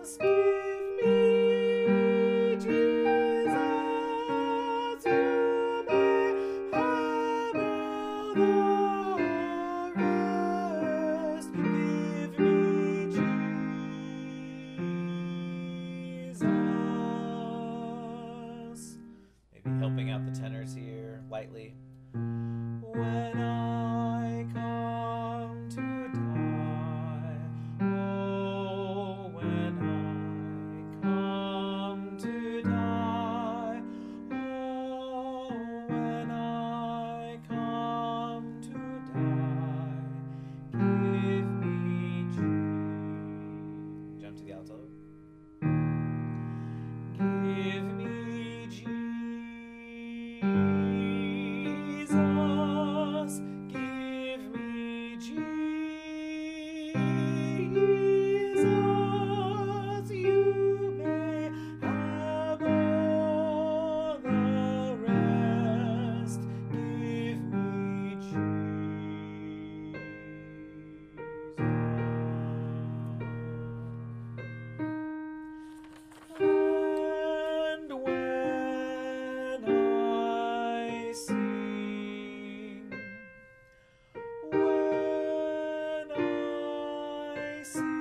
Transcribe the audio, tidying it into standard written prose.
give me Jesus, you may have all the rest. Give me Jesus. Maybe helping out the tenors here lightly. When I come to die, oh, when I come to die, oh, when I come to die, give me Jesus. Jump to the alto. Give me Jesus, give me Jesus, you may have all the rest. Give me Jesus. And when I sing, when I sing